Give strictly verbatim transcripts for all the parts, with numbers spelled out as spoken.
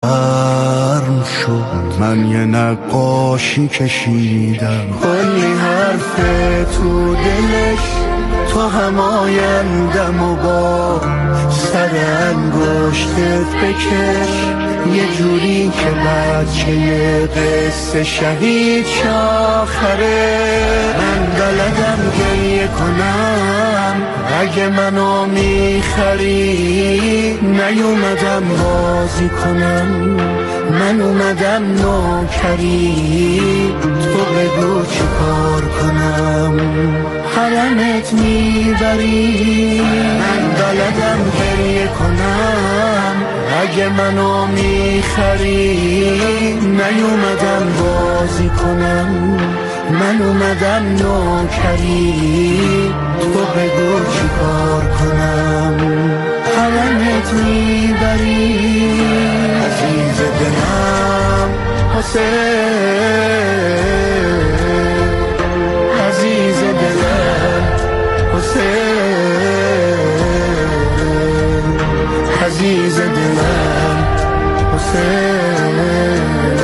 برم شد. من یه نقاشی کشیدم، کلی حرف تو دلش، تو هم آیندم و با سر انگشتت بکش، یه جوری که بچه قصه شهید شاخره. من بلدم گریه کنم اگه منو میخری، نیومدم بازی کنم، من اومدم نوکری، تو بگو چی کار کنم، حرمت میبری. من بلدم گریه کنم اگه منو میخری، نیومدم بازی کنم، من اومدم نوکری، تو بگو چی کار کنم، حرمت میبری. عزیز دلم حسین، عزیز دلم حسین، عزیز دلم حسین.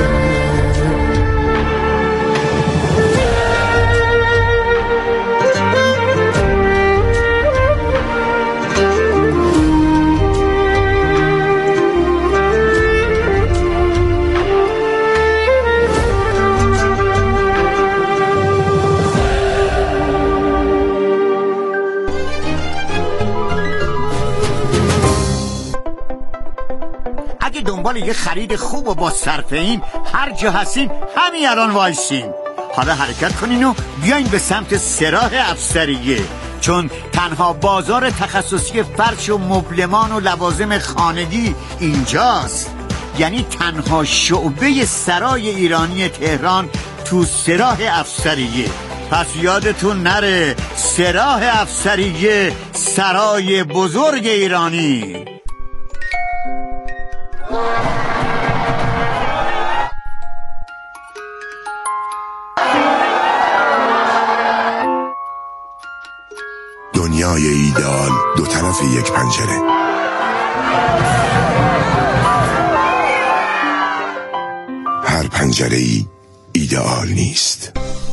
دنبال یه خرید خوب و با صرفه این هر جا هستین همین الان وایسین. حالا حرکت کنین و بیاین به سمت سراح افسریه، چون تنها بازار تخصصی فرش و مبلمان و لوازم خانگی اینجاست. یعنی تنها شعبه سرای ایرانی تهران تو سراح افسریه. پس یادتون نره، سراح افسریه، سرای بزرگ ایرانی. دنیای ایدئال دو طرف یک پنجره. هر پنجره ای ایدئال نیست.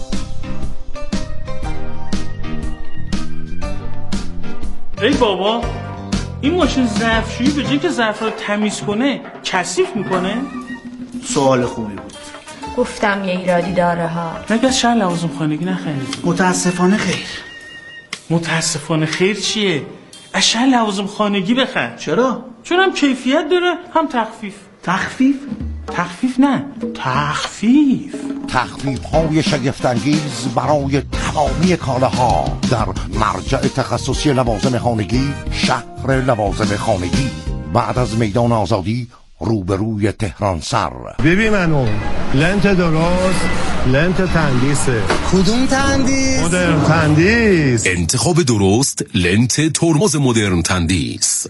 ای بابا، این ماشین ظرفشویی به جای که ظرف رو تمیز کنه کثیف میکنه؟ سوال خوبی بود. گفتم یه ایرادی داره ها. مگه از شهر لوازم خانگی نخرید؟ متاسفانه خیر. متاسفانه خیر چیه؟ از شهر لوازم خانگی بخر. چرا؟ چون هم کیفیت داره هم تخفیف. تخفیف؟ تخفیف نه، تخفیف. تخفیف های شگفت‌انگیز برای تمامی کالاها در مرجع تخصصی لوازم خانگی، شهر لوازم خانگی، بعد از میدان آزادی روبروی تهران سر. ببین منو لنت درست، لنت تندیسه. کدوم تندیس؟ مدرن تندیس. انتخاب درست، لنت ترمز مدرن تندیس.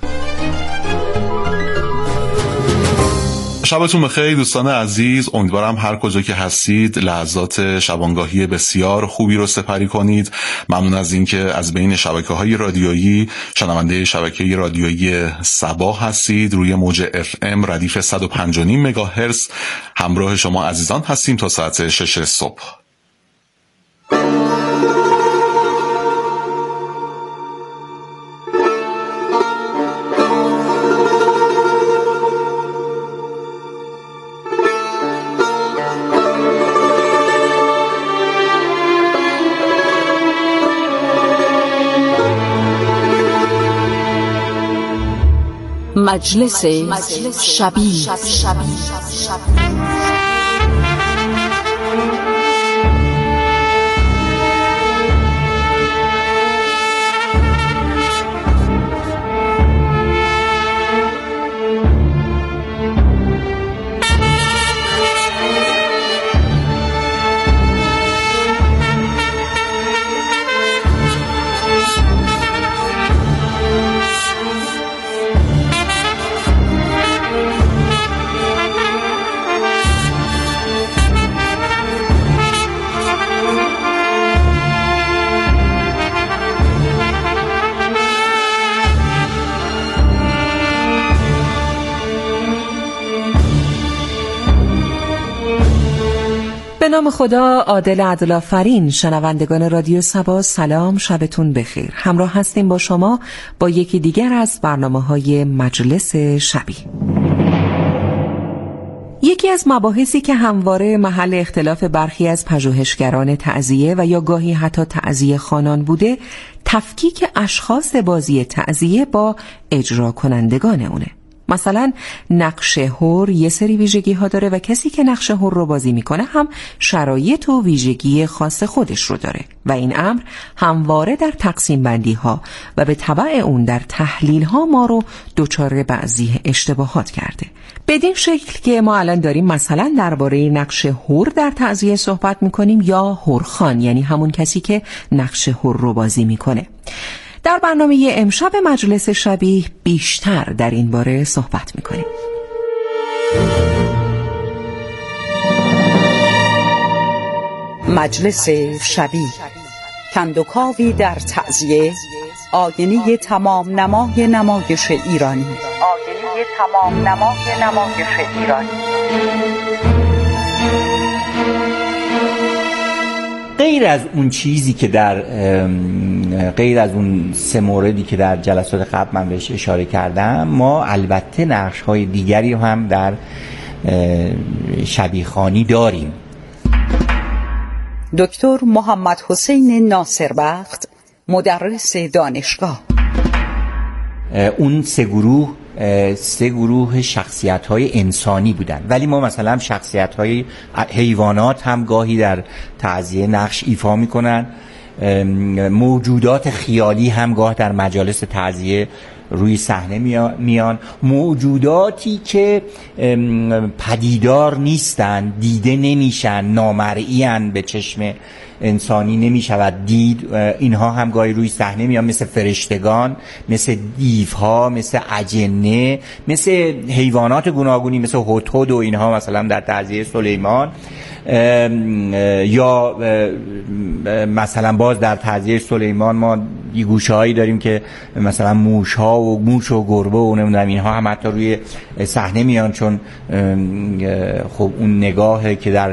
شبتون بخیر دوستان عزیز، امیدوارم هر کجا که هستید لحظات شبانگاهی بسیار خوبی رو سپری کنید. ممنون از اینکه از بین شبکه‌های رادیویی شنونده شبکه رادیویی صباح هستید. روی موج اف ام ردیف صد و پنج و نیم مگاهرتز همراه شما عزیزان هستیم تا ساعت شش صبح. مجلس شبی. به نام خدا. عادل عدل‌آفرین. شنوندگان رادیو سبا سلام، شبتون بخیر. همراه هستیم با شما با یکی دیگر از برنامه‌های مجلس شبی. یکی از مباحثی که همواره محل اختلاف برخی از پژوهشگران تعزیه و یا گاهی حتی تعزیه خوانان بوده، تفکیک اشخاص بازی تعزیه با اجرا کنندگان اونه. مثلا نقش حر یه سری ویژگی ها داره و کسی که نقش حر رو بازی میکنه هم شرایط و ویژگی خاص خودش رو داره و این امر همواره در تقسیم بندی ها و به تبع اون در تحلیل ها ما رو دچار بعضی اشتباهات کرده. بدین شکل که ما الان داریم مثلا درباره نقش حر در تعزیه صحبت میکنیم یا حرخوان، یعنی همون کسی که نقش حر رو بازی میکنه. در برنامه امشب مجلس شبیه بیشتر در این باره صحبت میکنیم. مجلس شبیه، کندوکاوی در تعزیه، آینه تمام نمای نمایش ایرانی. آینه تمام نمای نمایش ایرانی. غیر از اون چیزی که در غیر از اون سه موردی که در جلسات قبل من بهش اشاره کردم، ما البته نقش‌های دیگری هم در شبیه‌خوانی داریم. دکتر محمد حسین ناصربخت، مدرس دانشگاه. اون سه گروه سه گروه شخصیت‌های انسانی بودن، ولی ما مثلا شخصیت‌های حیوانات هم گاهی در تعزیه نقش ایفا می‌کنن. موجودات خیالی هم گاه در مجالس تعزیه روی صحنه میان. موجوداتی که پدیدار نیستن، دیده نمیشن، نامرئی به چشم انسانی نمیشود دید، اینها هم گاهی روی صحنه میان، مثل فرشتگان، مثل دیوها، مثل اجنه، مثل حیوانات گوناگونی مثل هدهد و اینها مثلا در تعزیه سلیمان، یا مثلا باز در تعزیه سلیمان ما یه گوشه‌هایی داریم که مثلا موش‌ها و موش و گربه و نمیدونم اینها هم حتی روی صحنه میان، چون خب اون نگاهی که در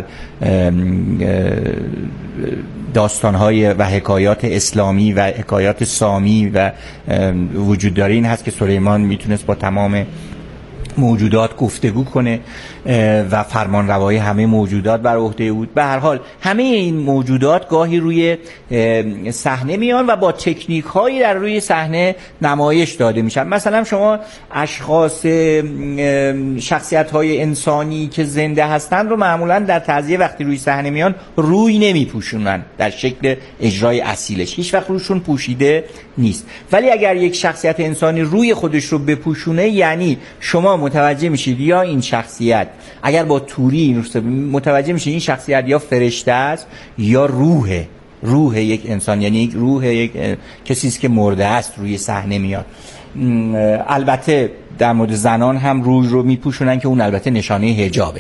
داستان‌های و حکایات اسلامی و حکایات سامی و وجود داره این هست که سلیمان میتونست با تمام موجودات گفتگو کنه و فرمان روایی همه موجودات بر عهده بود. به هر حال همه این موجودات گاهی روی صحنه میان و با تکنیک هایی در روی صحنه نمایش داده میشن. مثلا شما اشخاص شخصیت های انسانی که زنده هستن رو معمولا در تعزیه وقتی روی صحنه میان روی نمیپوشونن در شکل اجرای اصیلش، هیچ وقت روشون پوشیده نیست. ولی اگر یک شخصیت انسانی روی خودش رو بپوشونه، یعنی شما متوجه میشید یا این شخصیت اگر با توری متوجه میشید این شخصیت یا فرشته است یا روح روح یک انسان، یعنی یک روح یک کسی است که مرده است روی صحنه میاد. البته در مورد زنان هم روی رو میپوشونن که اون البته نشانه حجابه،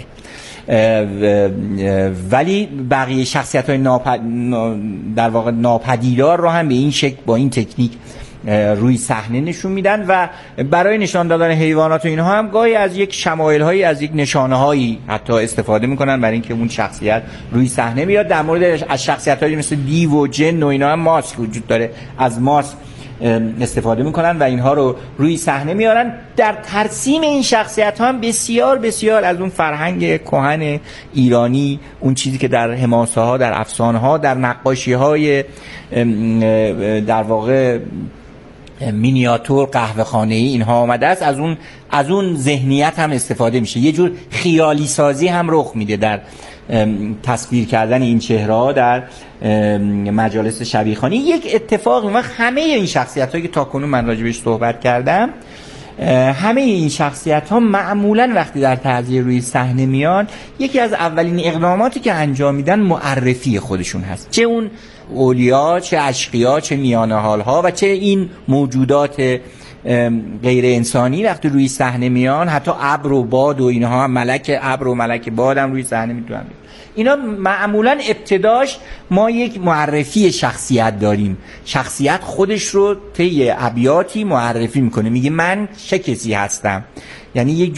ولی بقیه شخصیت‌های ناپد... در واقع ناپدیدار رو هم به این شکل با این تکنیک روی صحنه نشون میدن و برای نشان دادن حیوانات و اینها هم گاهی از یک شمایل‌هایی، از یک نشانه‌هایی حتی استفاده میکنن برای اینکه اون شخصیت روی صحنه بیاد. در مورد از شخصیت‌هایی مثل دیو و جن و اینا هم ماسک وجود داره، از ماسک استفاده میکنن و اینها رو روی صحنه میارن. در ترسیم این شخصیت ها هم بسیار بسیار از اون فرهنگ کهن ایرانی، اون چیزی که در حماسه ها، در افسانه ها، در نقاشی های در واقع مینیاتور قهوه خانه‌ای اینها آمده است، از اون از اون ذهنیت هم استفاده میشه. یه جور خیالی سازی هم رخ میده در تصویر کردن این چهره‌ها در مجالس شبیه‌خوانی. یک اتفاقی و همه این شخصیت‌هایی که تاکنون من راجبش صحبت کردم، همه این شخصیت‌ها معمولاً وقتی در تعزیه روی صحنه میان، یکی از اولین اقداماتی که انجام میدن معرفی خودشون هست، چه اون اولیا، چه اشقیا، چه میانه حال‌ها و چه این موجودات غیر انسانی وقتی روی صحنه میان، حتی ابر و باد و اینها هم، ملک ابر و ملک باد هم روی صحنه میتونن. اینا معمولا ابتداش ما یک معرفی شخصیت داریم، شخصیت خودش رو طی ابیاتی معرفی میکنه، میگه من چه کسی هستم، یعنی یک جور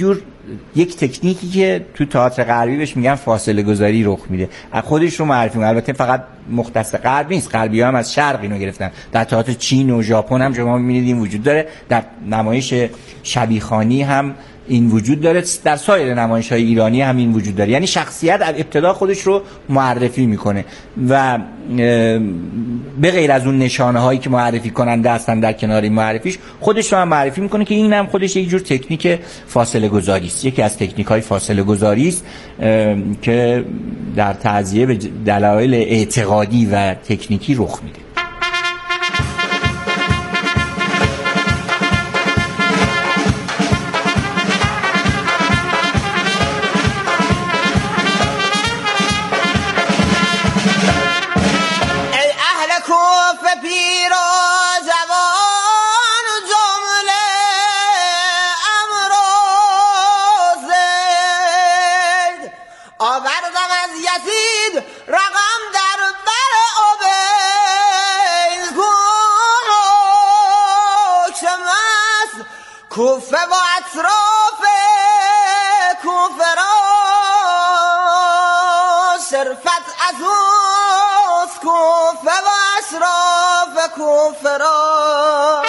یک تکنیکی که تو تئاتر غربی بهش میگن فاصله گذاری رخ میده. خودش رو معرفی میکنه. البته فقط مختص غرب نیست، غربی هم از شرق اینو گرفتن. در تئاتر چین و ژاپن هم شما میبینید این وجود داره. در نمایش شبیخوانی هم این وجود داره، در سایر نمایش‌های ایرانی هم این وجود داره. یعنی شخصیت ابتدا خودش رو معرفی میکنه و به غیر از اون نشانه هایی که معرفی کننده هستن در کنار این معرفیش، خودش رو هم معرفی میکنه که این هم خودش یک جور تکنیک فاصله گذاری است. یکی از تکنیک های فاصله گذاری است که در تعزیه به دلایل اعتقادی و تکنیکی رخ میده. کوفه و اطراف کوفه را صرفت از اوست، کوفه و اطراف کوفه را.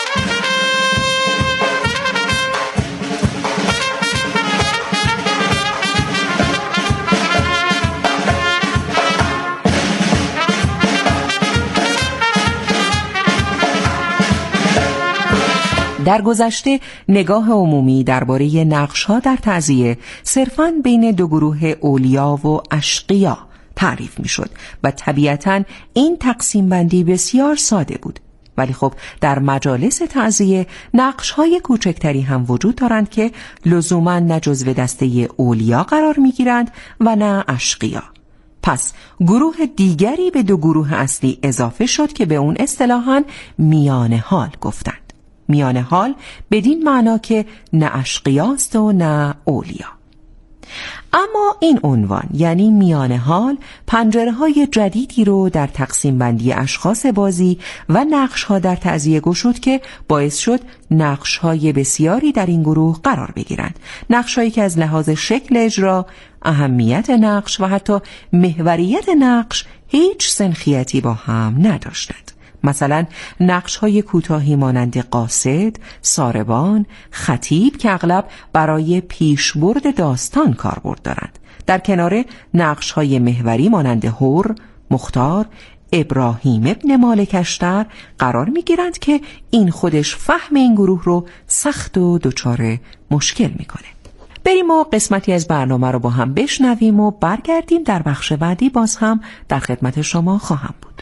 در گذشته نگاه عمومی درباره نقش‌ها در تعزیه صرفاً بین دو گروه اولیا و اشقیا تعریف می‌شد و طبیعتاً این تقسیم بندی بسیار ساده بود. ولی خب در مجالس تعزیه نقش‌های کوچکتری هم وجود دارند که لزوماً نه جزو دسته اولیا قرار می‌گیرند و نه اشقیا. پس گروه دیگری به دو گروه اصلی اضافه شد که به اون اصطلاحاً میان حال گفتند. میان حال بدین معنا که نه اشقیاست و نه اولیا. اما این عنوان یعنی میان حال پنجره های جدیدی رو در تقسیم بندی اشخاص بازی و نقش ها در تعزیه گشود که باعث شد نقش های بسیاری در این گروه قرار بگیرند. نقش هایی که از لحاظ شکل اجرا، اهمیت نقش و حتی محوریت نقش هیچ سنخیتی با هم نداشتند. مثلا نقش‌های کوتاهی مانند قاصد، ساربان، خطیب که اغلب برای پیشبرد داستان کاربرد دارند، در کنار نقش‌های محوری مانند هور، مختار، ابراهیم ابن مالک اشتر قرار می‌گیرند که این خودش فهم این گروه رو سخت و دچار مشکل می‌کنه. بریم و قسمتی از برنامه رو با هم بشنویم و برگردیم. در بخش بعدی باز هم در خدمت شما خواهم بود.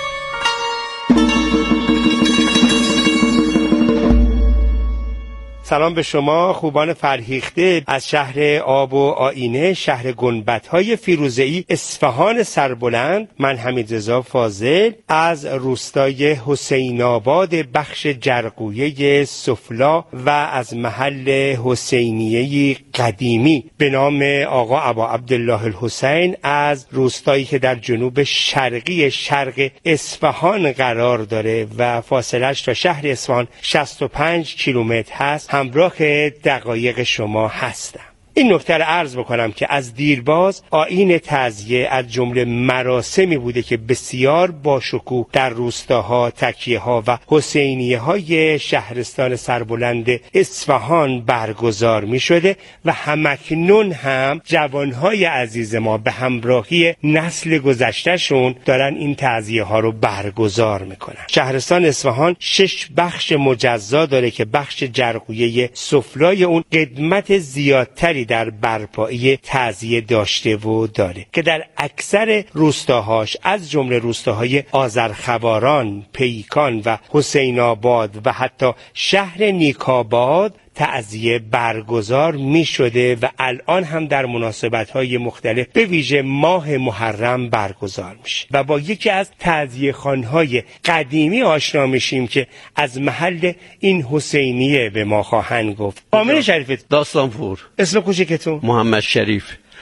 سلام به شما خوبان فرهیخته از شهر آب و آینه، شهر گنبدهای فیروزه‌ای اصفهان سربلند. من حمیدرضا فاضل از روستای حسین آباد بخش جرقویه سفلا و از محل حسینیه قدیمی به نام آقا ابا عبدالله الحسین از روستایی که در جنوب شرقی شرق اصفهان قرار داره و فاصلش تا شهر اصفهان شصت و پنج کیلومتر هست، همراه دقایق شما هستم. این نکته رو عرض بکنم که از دیرباز آیین تعزیه از جمله مراسمی بوده که بسیار باشکوه در روستاها، تکیه ها و حسینیه های شهرستان سربلند اصفهان برگزار می شده و همکنون هم جوانهای عزیز ما به همراهی نسل گذشتهشون دارن این تعزیه ها رو برگزار می کنن. شهرستان اصفهان شش بخش مجزا داره که بخش جرقویه سفلای اون قدمت زیادتری در برپایی تعزیه داشته و داره که در اکثر روستاهاش از جمله روستاهای آذرخواران، پیکان و حسین آباد و حتی شهر نیکاباد تعزیه برگزار می شده و الان هم در مناسبت‌های مختلف به ویژه ماه محرم برگزار میشه و با یکی از تعزیه خانه‌های قدیمی آشنا میشیم که از محل این حسینیه به ما خواهند گفت. کامل شریفت داستانپور. اسم کوچکتون؟ محمد شریف.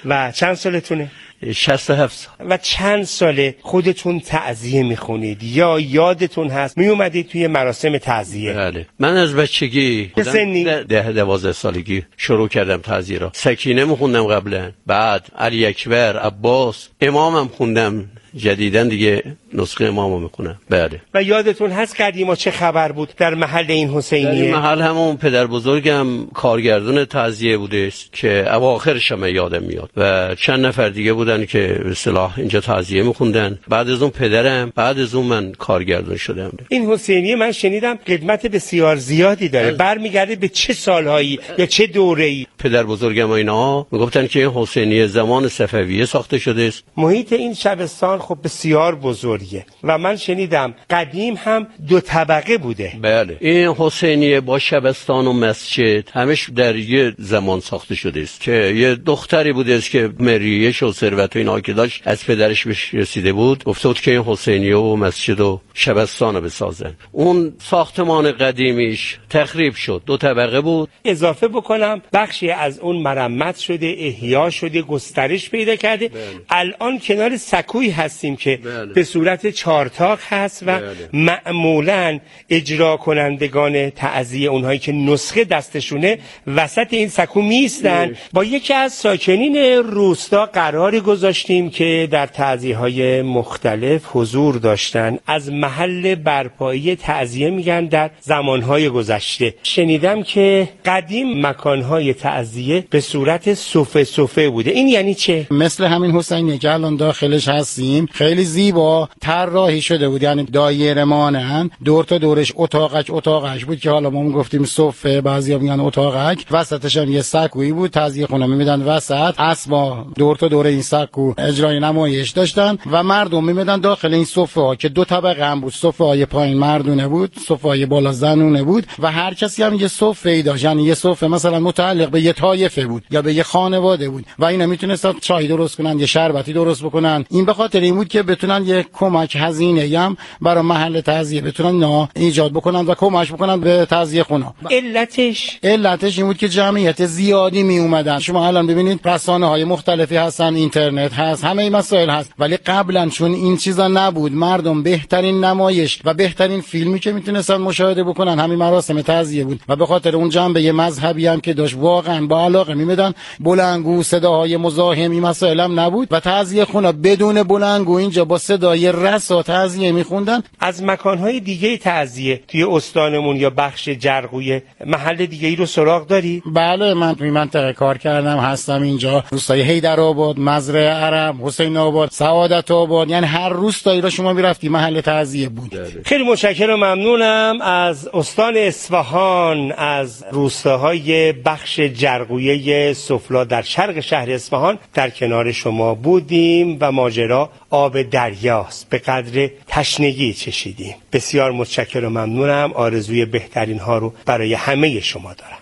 و چند سالتونه؟ شصت و هفت سال. و چند ساله خودتون تعزیه میخونید یا یادتون هست می اومدید توی مراسم تعزیه؟ بله. من از بچگی چه سنی؟ ده دوازده سالگی شروع کردم تعزیه را. سکینه میخوندم قبلا، بعد علی اکبر، عباس، امامم خوندم، جدیدن دیگه نسخه امامو میکنم. بله. و یادتون هست قدیما چه خبر بود در محل این حسینیه؟ در این محل همون پدر بزرگم کارگردون تعزیه بوده که اواخرش هم یادم میاد و چند نفر دیگه بودن که به اصطلاح اینجا تعزیه میخوندن. بعد از اون پدرم، بعد از اون من کارگردون شدم. این حسینیه من شنیدم قدمت بسیار زیادی داره. برمیگرده به چه سالهایی یا چه دوره‌ای؟ پدر بزرگم و اینا میگفتن که این حسینیه زمان صفویه ساخته شده است. محیط این شبستان خب بسیار بزرگه و من شنیدم قدیم هم دو طبقه بوده. بله. این حسینیه با شبستان و مسجد همش در یه زمان ساخته شده است که یه دختری بوده است که مریش و ثروت و اینا که داشت از پدرش بهش رسیده بود، گفته بود که این حسینیه و مسجد و شبستان رو بسازن. اون ساختمان قدیمیش تخریب شد، دو طبقه بود. اضافه بکنم بخشی از اون مرمت شده، احیا شده، گسترش پیدا کرده. بله. الان کنار سکوی هستیم که بله. به صورت چارتاق هست و بله. معمولاً اجرا کنندگان تعزیه اونهایی که نسخه دستشونه وسط این سکو میستن. با یکی از ساکنین روستا قراری گذاشتیم که در تعزیه های مختلف حضور داشتن. از محل برپایی تعزیه میگن در زمانهای گذشته. شنیدم که قدیم مکانهای تعزیه به صورت صفه صفه بوده. این یعنی چه؟ مثل همین حسینیه که الان داخلش هستیم، خیلی زیبا طراحی شده بود، یعنی دایره مانن، دور تا دورش اتاقک اتاقش بود که حالا ما میگفتیم صفه، بعضیا میگن اتاقک، وسطش هم یه سکویی بود، تعزیه خونه میمیدن وسط، اسبا دور تا دور این سکو اجرای نمایش داشتن و مردم میمیدن داخل این صفه ها که دو طبقه هم بود. صفه های پایین مردونه بود، صفه های بالا زنونه بود و هر کسی هم یه صفه ای داشت، یعنی یه صفه مثلا متعلق به یه طایفه بود یا به یه خانواده بود و اینا میتونستن چای درست کنن، یه شربتی درست بکنن. این به خاطر این بود که بتونن یه کمک هزینه هم برای محل تعزیه بتونن نا ایجاد بکنن و کمک بکنن به تعزیه خونه. علتش علتش این بود که جمعیت زیادی می اومدن. شما الان ببینید رسانه‌های مختلفی هستن، اینترنت هست، همه این مسائل هست، ولی قبلا چون این چیزا نبود، مردم بهترین نمایش و بهترین فیلمی که میتونستن مشاهده بکنن همین مراسم تعزیه بود و به خاطر اون جنبه مذهبی هم که داشت واقعا با علاقه میمدن. بلندگو، صداهای مزاحم، این مسائل هم نبود و تعزیه خونه بدون بلندگو اینجا با صدای رسا تعزیه میخوندن. از مکانهای دیگه تعزیه توی استانمون یا بخش جرقویه محل دیگه ای رو سراغ داری؟ بله، من توی منطقه کار کردم، هستم اینجا. روستای حیدرآباد، مزرعه عرب، حسین آباد، سعادت آباد، یعنی هر روستایی رو شما میرفتی محل تعزیه بود. خیلی متشکرم، ممنونم از استان اصفهان، از روستاهای بخش جرقویه سفلا در شرق شهر اصفهان در کنار شما بودیم و ماجرا آب دریاست. به قدر تشنگی چشیدیم. بسیار متشکرم و ممنونم. آرزوی بهترین ها رو برای همه شما دارم.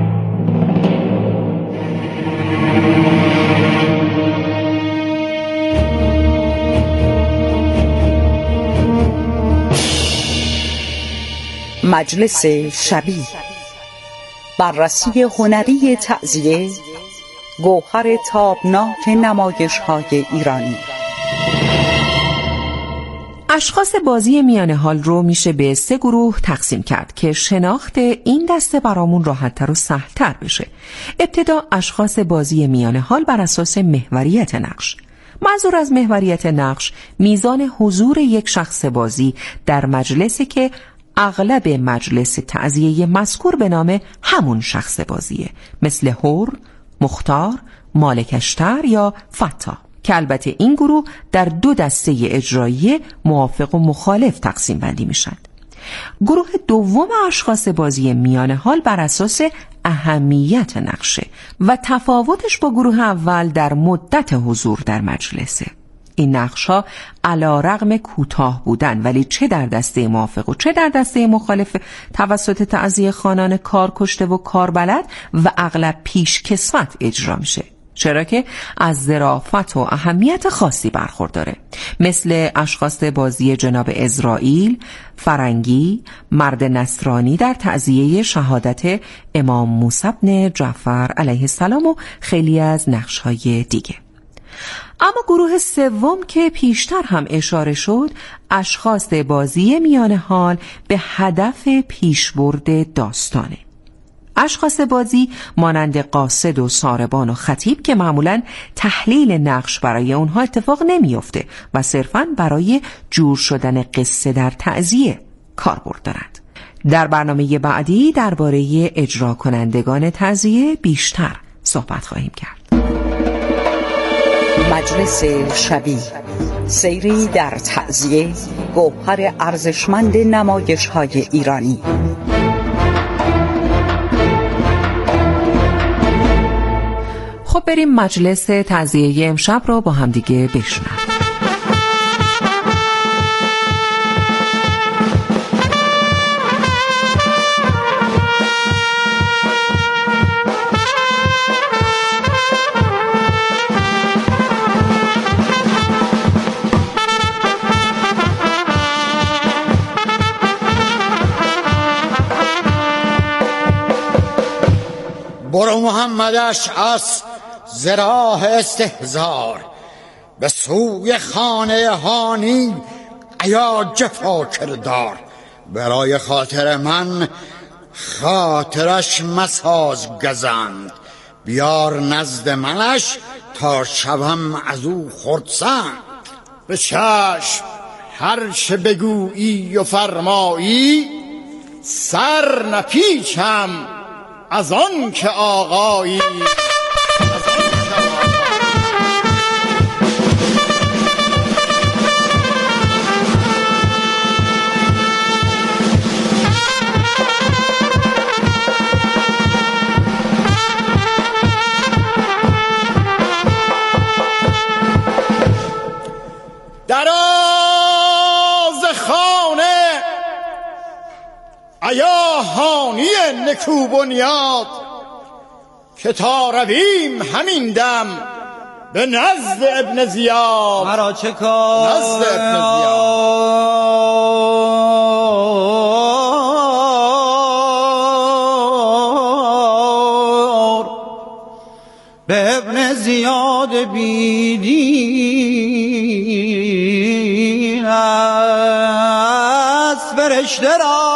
مجلس شبی، بررسی هنری تعزیه، گوهر تابناک نمایش‌های ایرانی. اشخاص بازی میانه حال رو میشه به سه گروه تقسیم کرد که شناخت این دسته برامون راحت‌تر و سهل‌تر بشه. ابتدا اشخاص بازی میانه حال بر اساس محوریت نقش. منظور از محوریت نقش میزان حضور یک شخص بازی در مجلسی که اغلب مجلس تعزیه مذکور به نام همون شخص بازیه، مثل هور، مختار، مالکشتر یا فتا، که البته این گروه در دو دسته اجرایی موافق و مخالف تقسیم بندی میشن. گروه دوم اشخاص بازی میانه حال بر اساس اهمیت نقشه و تفاوتش با گروه اول در مدت حضور در مجلسه. این نقش‌ها علی رغم کوتاه بودن ولی چه در دسته موافق و چه در دسته مخالف توسط تعزیه خوانان کار کشته و کاربلد و اغلب پیش کسوت اجرا میشه. چرا که از ظرافت و اهمیت خاصی برخورداره، مثل اشخاص بازی جناب اسرائیل، فرنگی، مرد نصرانی در تعزیه شهادت امام موسی بن جعفر علیه السلام و خیلی از نقش‌های دیگه. اما گروه سوم که پیشتر هم اشاره شد، اشخاص بازی میان حال به هدف پیشبرد داستانه. اشخاص بازی مانند قاصد و ساربان و خطیب که معمولاً تحلیل نقش برای اونها اتفاق نمیفته و صرفاً برای جور شدن قصه در تعزیه کاربرد دارند. در برنامه بعدی درباره اجرا کنندگان تعزیه بیشتر صحبت خواهیم کرد. مجلس شبیه، سیری در تعزیه، گوهر ارزشمند نمایش‌های ایرانی. خب بریم مجلس تعزیه امشب رو با هم دیگه بشنویم. برو محمدش از زراح استهزار، به سوی خانه هانی ایا جفا کردار. برای خاطر من خاطرش مساز گزند، بیار نزد منش تا شوم از او خرسند. به چشم هر چه بگویی و فرمایی، سر نپیچم از آن که آقایی. دراز خانه ایا هانی نکو بنیاد، که تا رویم همین دم به نزد ابن زیاد. مرا چه کار نزد ابن زیاد، به ابن زیاد بیدین از فرشته را،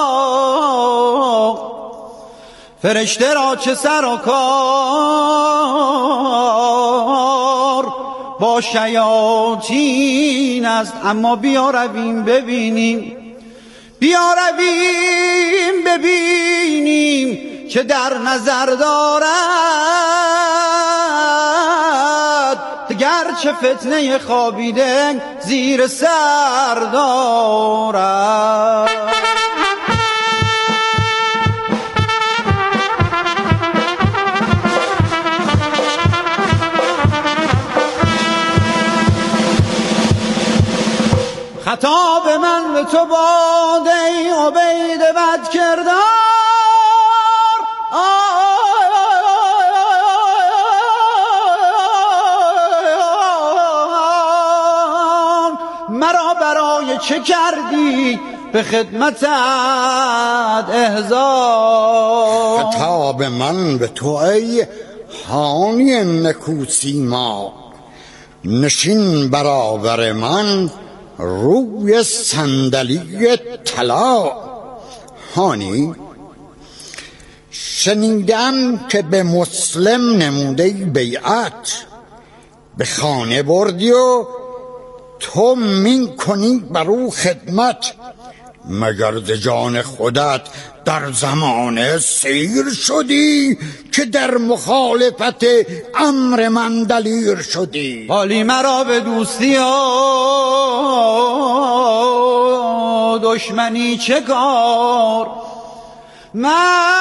فرشته را چه سر و کار با شیاطین است. اما بیا رویم ببینیم، بیا رویم ببینیم که در نظر دارد، گرچه فتنه خوابیده زیر سر دارد. خطاب من به تو باد ای عبید بد کردار، مرا برای چه کردی به خدمتت احضار. خطاب من به تو ای هانی نکوسیما، نشین برابر من روی صندلی طلا. هانی شنیدم که به مسلم نموده بیعت، به خانه بردی و تو می کنی بر او خدمت. مگر ز جان خودت در زمان سیر شدی، که در مخالفت امر من دلیر شدی. حالی مرا به دوستی و دشمنی چه کار؟ من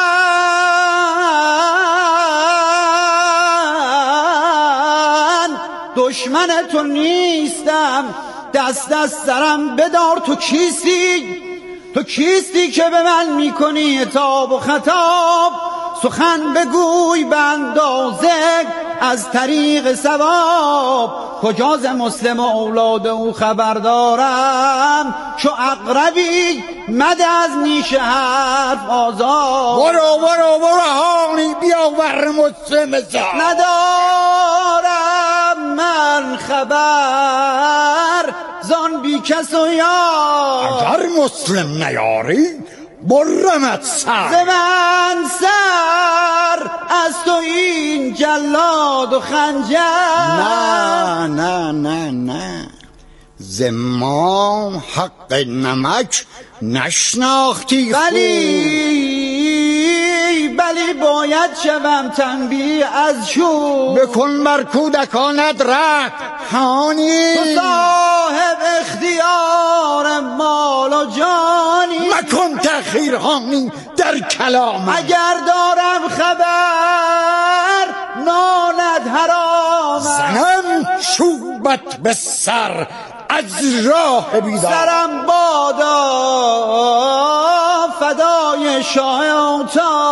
دشمن تو نیستم، دست از سرم بدار. تو کیستی؟ تو کیستی که به من میکنی عتاب و خطاب؟ سخن بگوی به اندازه از طریق ثواب، کجا ز مسلم و اولاد او خبر دارم، چو اقربی مده از نیش حرف آزاد. برو برو برو هانی بیاور مسلم زاد. ندارم من خبر زان بی کس و یار، اگر مسلم نیاری برمت سر. ز من سر از تو این جلاد و خنجر. نه نه نه نه، ز ما حق نمک نشناختی. بلی بلی باید شوم تنبیه از چوب. بکن بر کودکانت رحم هانی، تو صاحب اختیار مال و جانی. مکن تأخیر هانی در کلام. اگر دارم خبر نانت حرام، زنم چوبت به سر از راه بیدار. سرم بادا فدای شاه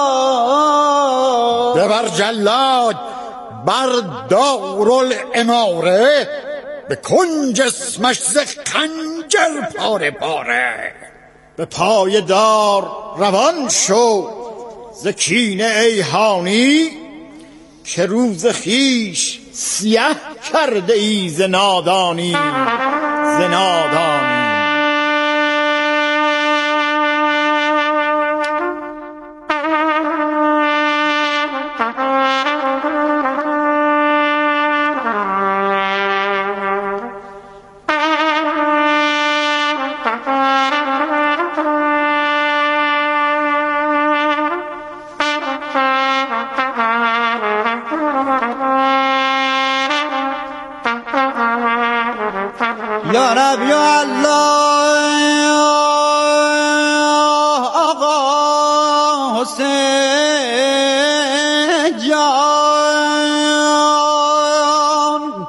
تا. ببر جلاد بر دارالاماره، بکن جسمش ز خنجر پاره پاره. به پای دار روان شو ز کینه ای هانی، که روز خیش سیه کرده ای ز نادانی ز نادانی. یا رب یا الله آقا حسین جان،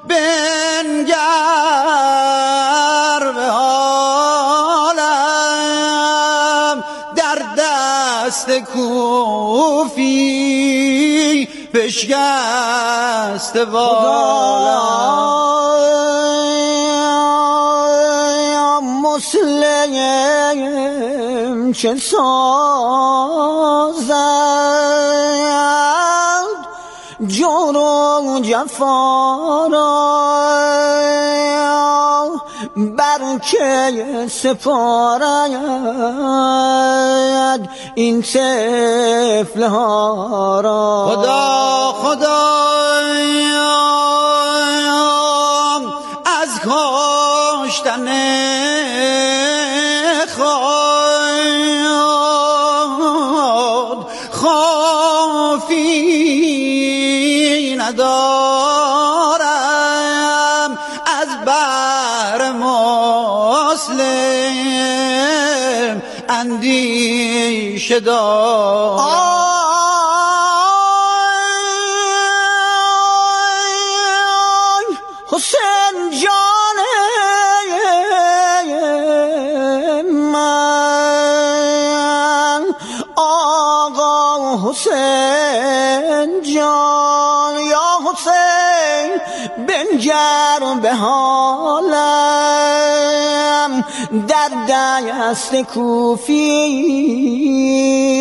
بنگر به حالم در دست کوفی بشکست بالم. مسلم چه سازد جور و جفا را، بر که سپارد این طفل ها را. خدا خدا از کاشتن خود خوفی ندارم، از بر مسلم اندیشه دارم. حسین جان من، آقا حسین جان، یا حسین بنگر به حالم در دست کوفی.